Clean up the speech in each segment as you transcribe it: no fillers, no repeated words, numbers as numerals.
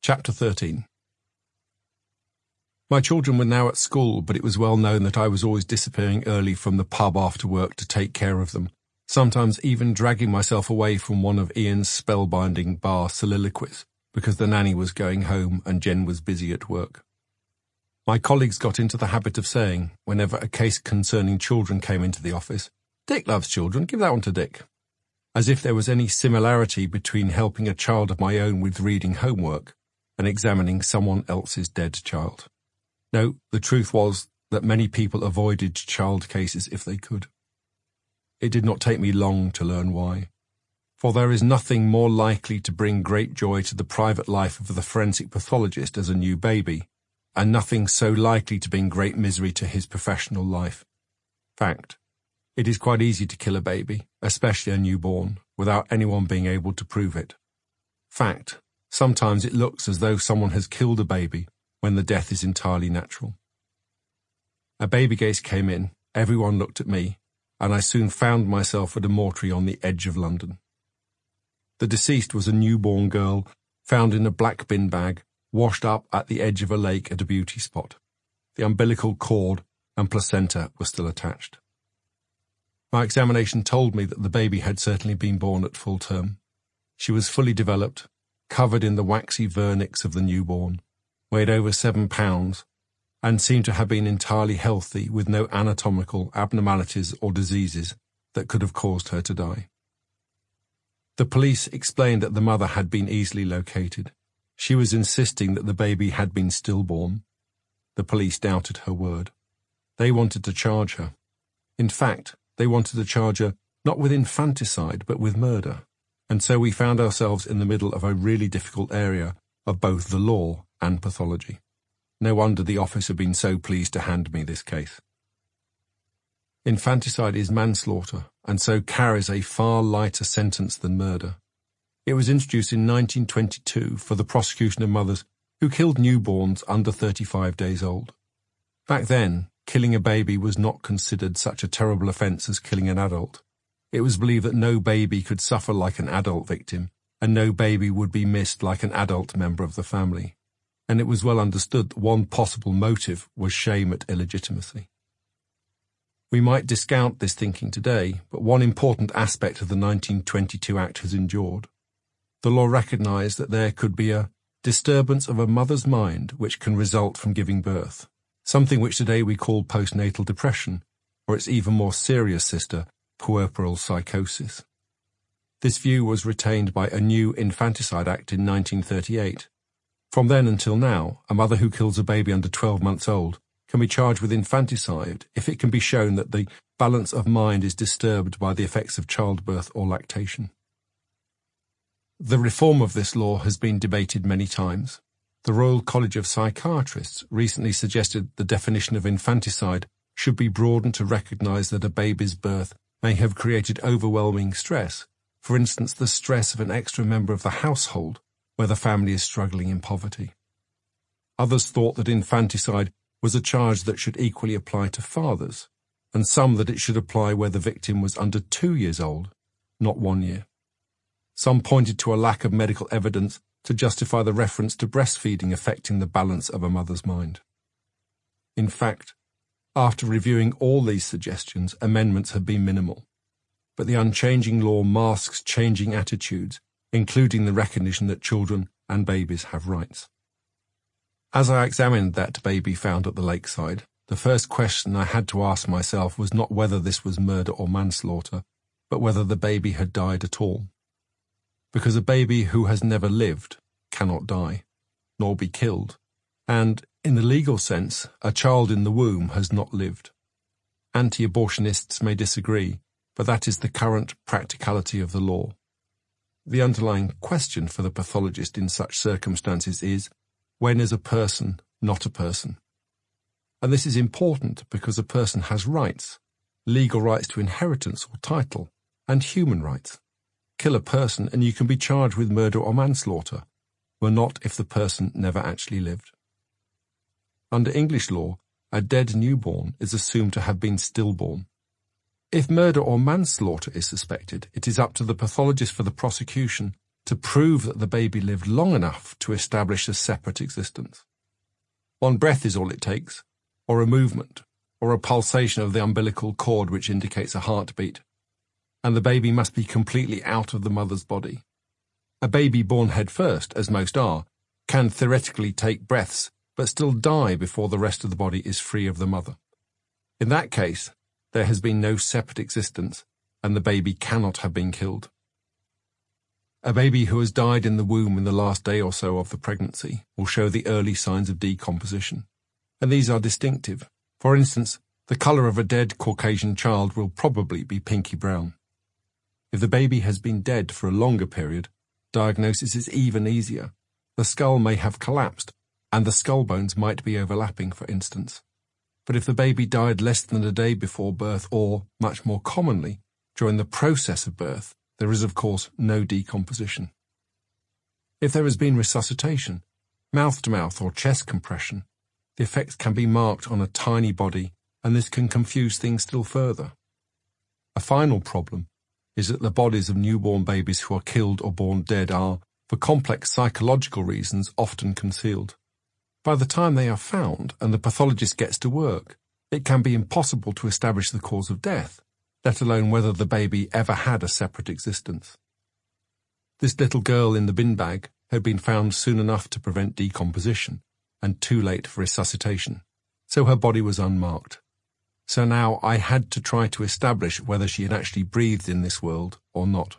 Chapter 13. My children were now at school, but it was well known that I was always disappearing early from the pub after work to take care of them, sometimes even dragging myself away from one of Ian's spellbinding bar soliloquies, because the nanny was going home and Jen was busy at work. My colleagues got into the habit of saying, whenever a case concerning children came into the office, "Dick loves children, give that one to Dick," as if there was any similarity between helping a child of my own with reading homework and examining someone else's dead child. No, the truth was that many people avoided child cases if they could. It did not take me long to learn why. For there is nothing more likely to bring great joy to the private life of the forensic pathologist as a new baby, and nothing so likely to bring great misery to his professional life. Fact. It is quite easy to kill a baby, especially a newborn, without anyone being able to prove it. Fact. Sometimes it looks as though someone has killed a baby when the death is entirely natural. A baby case came in, everyone looked at me, and I soon found myself at a mortuary on the edge of London. The deceased was a newborn girl found in a black bin bag, washed up at the edge of a lake at a beauty spot. The umbilical cord and placenta were still attached. My examination told me that the baby had certainly been born at full term. She was fully developed, covered in the waxy vernix of the newborn, weighed over 7 pounds, and seemed to have been entirely healthy with no anatomical abnormalities or diseases that could have caused her to die. The police explained that the mother had been easily located. She was insisting that the baby had been stillborn. The police doubted her word. They wanted to charge her. In fact, they wanted to charge her not with infanticide but with murder. And so we found ourselves in the middle of a really difficult area of both the law and pathology. No wonder the office had been so pleased to hand me this case. Infanticide is manslaughter, and so carries a far lighter sentence than murder. It was introduced in 1922 for the prosecution of mothers who killed newborns under 35 days old. Back then, killing a baby was not considered such a terrible offence as killing an adult. It was believed that no baby could suffer like an adult victim, and no baby would be missed like an adult member of the family. And it was well understood that one possible motive was shame at illegitimacy. We might discount this thinking today, but one important aspect of the 1922 Act has endured. The law recognised that there could be a disturbance of a mother's mind which can result from giving birth, something which today we call postnatal depression, or its even more serious sister, puerperal psychosis. This view was retained by a new Infanticide Act in 1938. From then until now, a mother who kills a baby under 12 months old can be charged with infanticide if it can be shown that the balance of mind is disturbed by the effects of childbirth or lactation. The reform of this law has been debated many times. The Royal College of Psychiatrists recently suggested the definition of infanticide should be broadened to recognise that a baby's birth may have created overwhelming stress, for instance the stress of an extra member of the household where the family is struggling in poverty. Others thought that infanticide was a charge that should equally apply to fathers, and some that it should apply where the victim was under 2 years old, not 1 year. Some pointed to a lack of medical evidence to justify the reference to breastfeeding affecting the balance of a mother's mind. In fact, after reviewing all these suggestions, amendments have been minimal. But the unchanging law masks changing attitudes, including the recognition that children and babies have rights. As I examined that baby found at the lakeside, the first question I had to ask myself was not whether this was murder or manslaughter, but whether the baby had died at all. Because a baby who has never lived cannot die, nor be killed, and, in the legal sense, a child in the womb has not lived. Anti-abortionists may disagree, but that is the current practicality of the law. The underlying question for the pathologist in such circumstances is, when is a person not a person? And this is important because a person has rights, legal rights to inheritance or title, and human rights. Kill a person and you can be charged with murder or manslaughter, but not if the person never actually lived. Under English law, a dead newborn is assumed to have been stillborn. If murder or manslaughter is suspected, it is up to the pathologist for the prosecution to prove that the baby lived long enough to establish a separate existence. One breath is all it takes, or a movement, or a pulsation of the umbilical cord which indicates a heartbeat, and the baby must be completely out of the mother's body. A baby born head first, as most are, can theoretically take breaths but still die before the rest of the body is free of the mother. In that case, there has been no separate existence, and the baby cannot have been killed. A baby who has died in the womb in the last day or so of the pregnancy will show the early signs of decomposition, and these are distinctive. For instance, the colour of a dead Caucasian child will probably be pinky brown. If the baby has been dead for a longer period, diagnosis is even easier. The skull may have collapsed, and the skull bones might be overlapping, for instance. But if the baby died less than a day before birth, or, much more commonly, during the process of birth, there is, of course, no decomposition. If there has been resuscitation, mouth-to-mouth or chest compression, the effects can be marked on a tiny body, and this can confuse things still further. A final problem is that the bodies of newborn babies who are killed or born dead are, for complex psychological reasons, often concealed. By the time they are found and the pathologist gets to work, it can be impossible to establish the cause of death, let alone whether the baby ever had a separate existence. This little girl in the bin bag had been found soon enough to prevent decomposition, and too late for resuscitation, so her body was unmarked. So now I had to try to establish whether she had actually breathed in this world or not.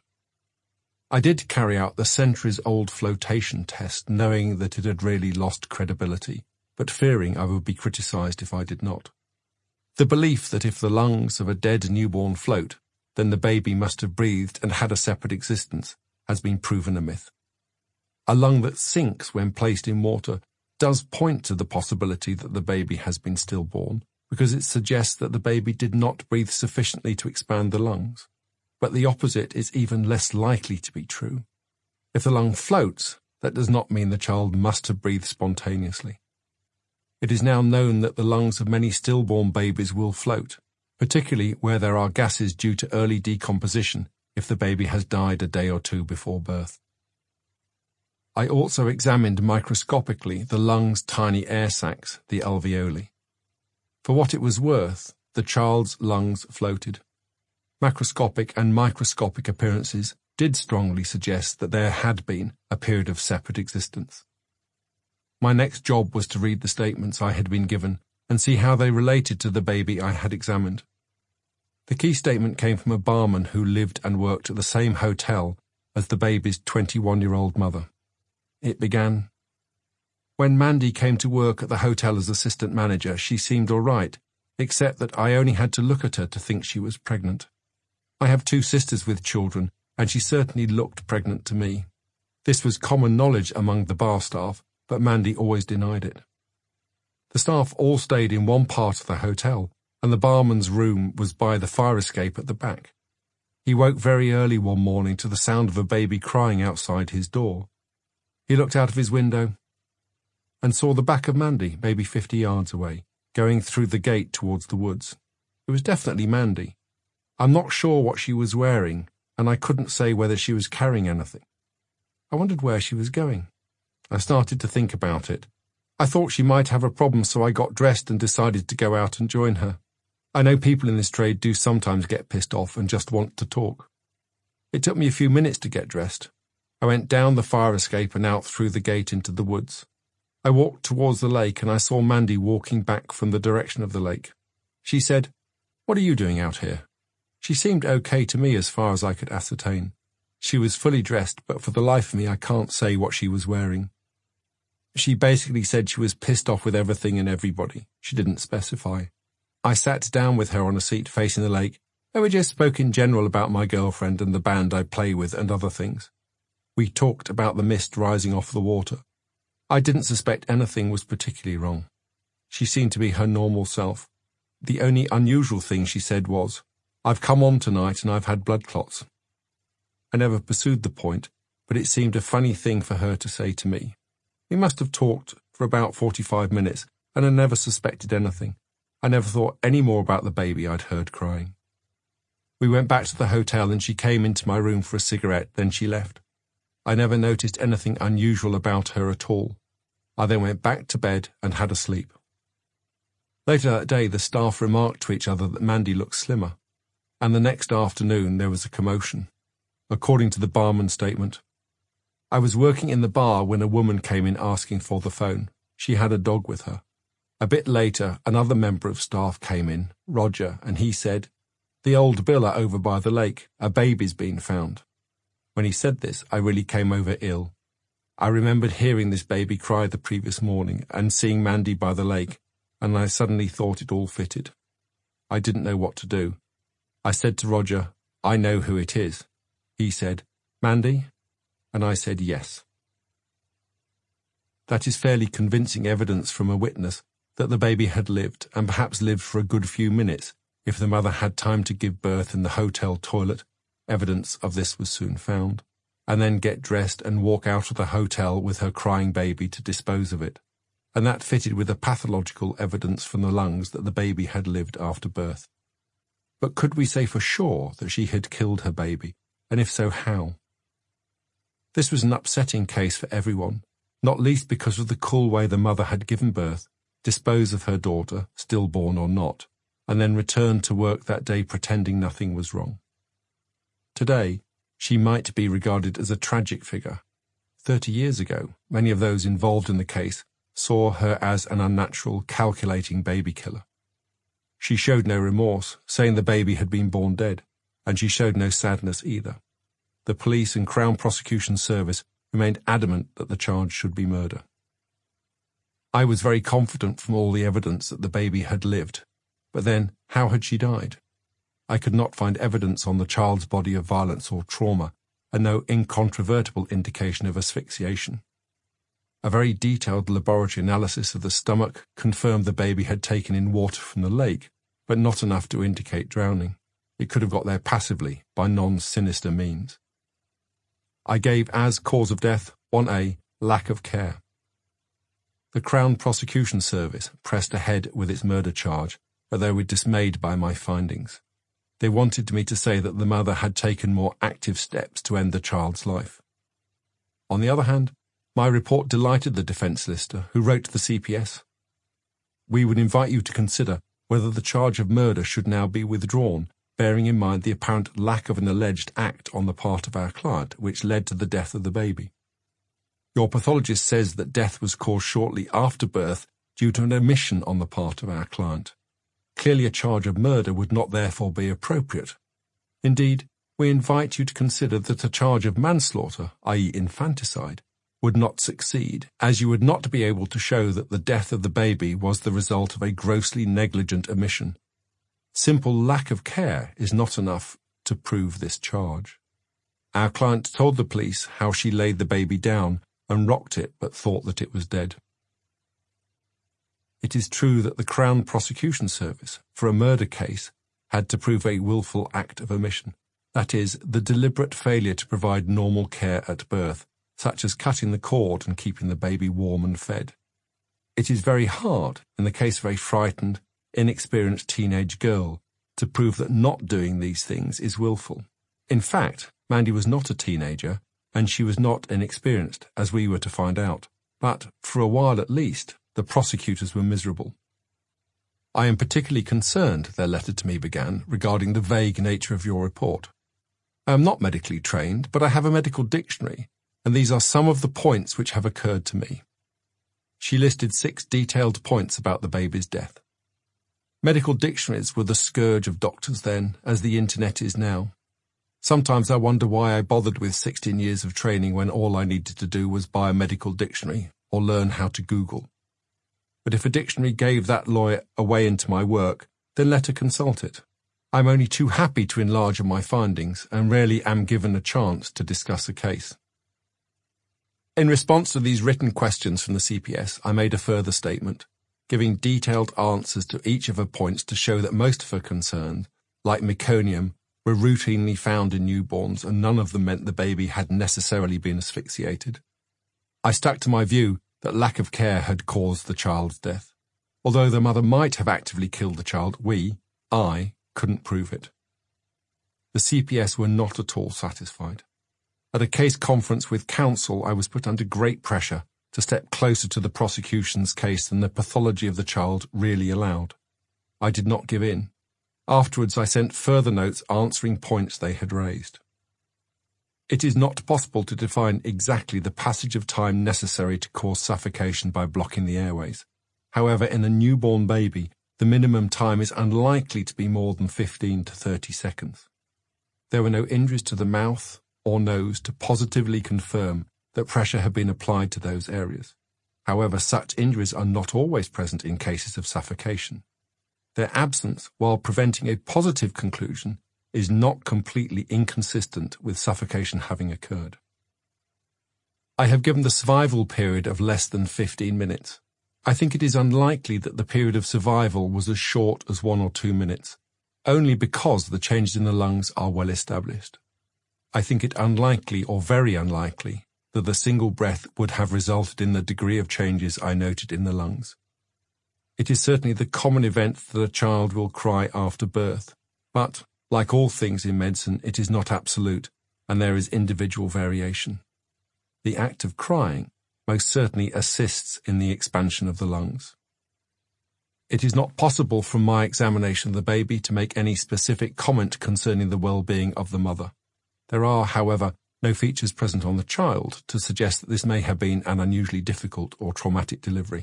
I did carry out the centuries-old flotation test, knowing that it had really lost credibility, but fearing I would be criticised if I did not. The belief that if the lungs of a dead newborn float, then the baby must have breathed and had a separate existence, has been proven a myth. A lung that sinks when placed in water does point to the possibility that the baby has been stillborn, because it suggests that the baby did not breathe sufficiently to expand the lungs. But the opposite is even less likely to be true. If the lung floats, that does not mean the child must have breathed spontaneously. It is now known that the lungs of many stillborn babies will float, particularly where there are gases due to early decomposition if the baby has died a day or two before birth. I also examined microscopically the lung's tiny air sacs, the alveoli. For what it was worth, the child's lungs floated. Macroscopic and microscopic appearances did strongly suggest that there had been a period of separate existence. My next job was to read the statements I had been given and see how they related to the baby I had examined. The key statement came from a barman who lived and worked at the same hotel as the baby's 21-year-old mother. It began, "When Mandy came to work at the hotel as assistant manager, she seemed all right, except that I only had to look at her to think she was pregnant. I have 2 sisters with children, and she certainly looked pregnant to me. This was common knowledge among the bar staff, but Mandy always denied it. The staff all stayed in one part of the hotel, and the barman's room was by the fire escape at the back. He woke very early one morning to the sound of a baby crying outside his door. He looked out of his window and saw the back of Mandy, maybe 50 yards away, going through the gate towards the woods. It was definitely Mandy. I'm not sure what she was wearing, and I couldn't say whether she was carrying anything. I wondered where she was going. I started to think about it. I thought she might have a problem, so I got dressed and decided to go out and join her. I know people in this trade do sometimes get pissed off and just want to talk. It took me a few minutes to get dressed. I went down the fire escape and out through the gate into the woods. I walked towards the lake and I saw Mandy walking back from the direction of the lake. She said, "What are you doing out here?" She seemed okay to me as far as I could ascertain. She was fully dressed, but for the life of me I can't say what she was wearing. She basically said she was pissed off with everything and everybody. She didn't specify. I sat down with her on a seat facing the lake, and we just spoke in general about my girlfriend and the band I play with and other things. We talked about the mist rising off the water. I didn't suspect anything was particularly wrong. She seemed to be her normal self. The only unusual thing she said was, "I've come on tonight and I've had blood clots." I never pursued the point, but it seemed a funny thing for her to say to me. We must have talked for about 45 minutes, and I never suspected anything. I never thought any more about the baby I'd heard crying. We went back to the hotel and she came into my room for a cigarette, then she left. I never noticed anything unusual about her at all. I then went back to bed and had a sleep. Later that day, the staff remarked to each other that Mandy looked slimmer, and the next afternoon there was a commotion. According to the barman's statement, I was working in the bar when a woman came in asking for the phone. She had a dog with her. A bit later, another member of staff came in, Roger, and he said, "The old Billa over by the lake, a baby's been found." When he said this, I really came over ill. I remembered hearing this baby cry the previous morning and seeing Mandy by the lake, and I suddenly thought it all fitted. I didn't know what to do. I said to Roger, "I know who it is." He said, "Mandy?" And I said yes. That is fairly convincing evidence from a witness that the baby had lived, and perhaps lived for a good few minutes, if the mother had time to give birth in the hotel toilet. Evidence of this was soon found, and then get dressed and walk out of the hotel with her crying baby to dispose of it, and that fitted with the pathological evidence from the lungs that the baby had lived after birth. But could we say for sure that she had killed her baby, and if so, how? This was an upsetting case for everyone, not least because of the cool way the mother had given birth, disposed of her daughter, stillborn or not, and then returned to work that day pretending nothing was wrong. Today, she might be regarded as a tragic figure. 30 years ago, many of those involved in the case saw her as an unnatural, calculating baby killer. She showed no remorse, saying the baby had been born dead, and she showed no sadness either. The police and Crown Prosecution Service remained adamant that the charge should be murder. I was very confident from all the evidence that the baby had lived, but then, how had she died? I could not find evidence on the child's body of violence or trauma, and no incontrovertible indication of asphyxiation. A very detailed laboratory analysis of the stomach confirmed the baby had taken in water from the lake, but not enough to indicate drowning. It could have got there passively, by non-sinister means. I gave as cause of death 1A, lack of care. The Crown Prosecution Service pressed ahead with its murder charge, but they were dismayed by my findings. They wanted me to say that the mother had taken more active steps to end the child's life. On the other hand, my report delighted the defence solicitor, who wrote to the CPS, "We would invite you to consider whether the charge of murder should now be withdrawn, bearing in mind the apparent lack of an alleged act on the part of our client, which led to the death of the baby. Your pathologist says that death was caused shortly after birth due to an omission on the part of our client. Clearly a charge of murder would not therefore be appropriate. Indeed, we invite you to consider that a charge of manslaughter, i.e. infanticide, would not succeed, as you would not be able to show that the death of the baby was the result of a grossly negligent omission. Simple lack of care is not enough to prove this charge. Our client told the police how she laid the baby down and rocked it but thought that it was dead." It is true that the Crown Prosecution Service, for a murder case, had to prove a willful act of omission, that is, the deliberate failure to provide normal care at birth, such as cutting the cord and keeping the baby warm and fed. It is very hard, in the case of a frightened, inexperienced teenage girl, to prove that not doing these things is willful. In fact, Mandy was not a teenager, and she was not inexperienced, as we were to find out. But, for a while at least, the prosecutors were miserable. "I am particularly concerned," their letter to me began, "regarding the vague nature of your report. I am not medically trained, but I have a medical dictionary, and these are some of the points which have occurred to me." She listed 6 detailed points about the baby's death. Medical dictionaries were the scourge of doctors then, as the internet is now. Sometimes I wonder why I bothered with 16 years of training when all I needed to do was buy a medical dictionary or learn how to Google. But if a dictionary gave that lawyer a way into my work, then let her consult it. I'm only too happy to enlarge on my findings and rarely am given a chance to discuss a case. In response to these written questions from the CPS, I made a further statement, giving detailed answers to each of her points to show that most of her concerns, like meconium, were routinely found in newborns and none of them meant the baby had necessarily been asphyxiated. I stuck to my view that lack of care had caused the child's death. Although the mother might have actively killed the child, I couldn't prove it. The CPS were not at all satisfied. At a case conference with counsel, I was put under great pressure to step closer to the prosecution's case than the pathology of the child really allowed. I did not give in. Afterwards, I sent further notes answering points they had raised. It is not possible to define exactly the passage of time necessary to cause suffocation by blocking the airways. However, in a newborn baby, the minimum time is unlikely to be more than 15 to 30 seconds. There were no injuries to the mouth or nose to positively confirm that pressure had been applied to those areas. However, such injuries are not always present in cases of suffocation. Their absence, while preventing a positive conclusion, is not completely inconsistent with suffocation having occurred. I have given the survival period of less than 15 minutes. I think it is unlikely that the period of survival was as short as 1 or 2 minutes, only because the changes in the lungs are well established. I think it unlikely or very unlikely that the single breath would have resulted in the degree of changes I noted in the lungs. It is certainly the common event that a child will cry after birth, but, like all things in medicine, it is not absolute, and there is individual variation. The act of crying most certainly assists in the expansion of the lungs. It is not possible from my examination of the baby to make any specific comment concerning the well-being of the mother. There are, however, no features present on the child to suggest that this may have been an unusually difficult or traumatic delivery.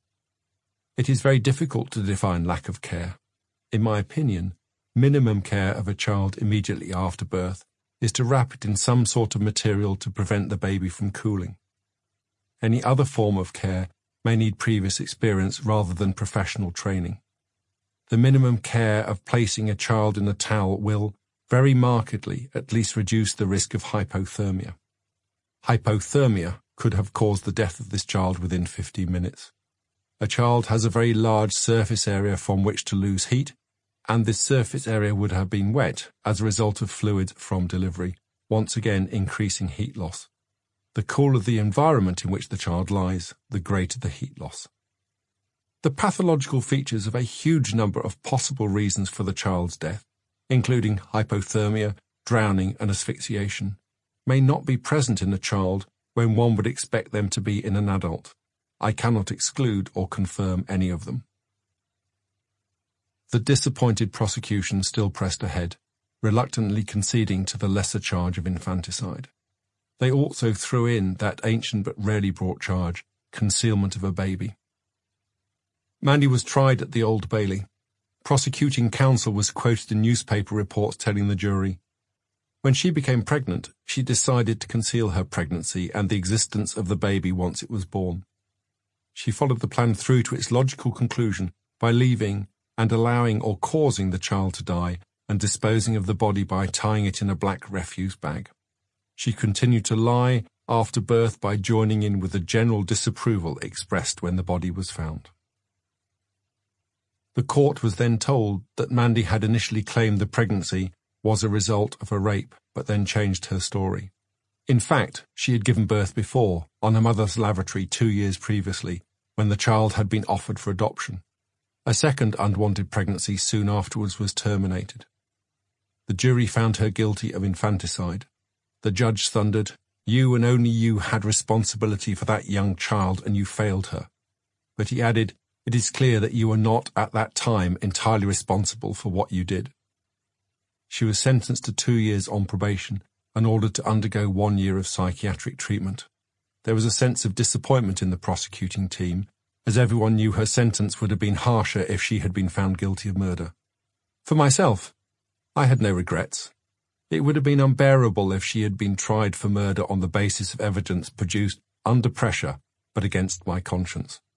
It is very difficult to define lack of care. In my opinion, minimum care of a child immediately after birth is to wrap it in some sort of material to prevent the baby from cooling. Any other form of care may need previous experience rather than professional training. The minimum care of placing a child in a towel will, very markedly, at least reduce the risk of hypothermia. Hypothermia could have caused the death of this child within 15 minutes. A child has a very large surface area from which to lose heat, and this surface area would have been wet as a result of fluid from delivery, once again increasing heat loss. The cooler the environment in which the child lies, the greater the heat loss. The pathological features of a huge number of possible reasons for the child's death, including hypothermia, drowning and asphyxiation, may not be present in a child when one would expect them to be in an adult. I cannot exclude or confirm any of them. The disappointed prosecution still pressed ahead, reluctantly conceding to the lesser charge of infanticide. They also threw in that ancient but rarely brought charge, concealment of a baby. Mandy was tried at the Old Bailey. Prosecuting counsel was quoted in newspaper reports telling the jury, when she became pregnant, she decided to conceal her pregnancy and the existence of the baby once it was born. She followed the plan through to its logical conclusion by leaving and allowing or causing the child to die and disposing of the body by tying it in a black refuse bag. She continued to lie after birth by joining in with the general disapproval expressed when the body was found. The court was then told that Mandy had initially claimed the pregnancy was a result of a rape, but then changed her story. In fact, she had given birth before, on her mother's lavatory 2 years previously, when the child had been offered for adoption. A second unwanted pregnancy soon afterwards was terminated. The jury found her guilty of infanticide. The judge thundered, "You and only you had responsibility for that young child and you failed her." But he added, "It is clear that you were not at that time entirely responsible for what you did." She was sentenced to 2 years on probation and ordered to undergo 1 year of psychiatric treatment. There was a sense of disappointment in the prosecuting team, as everyone knew her sentence would have been harsher if she had been found guilty of murder. For myself, I had no regrets. It would have been unbearable if she had been tried for murder on the basis of evidence produced under pressure but against my conscience.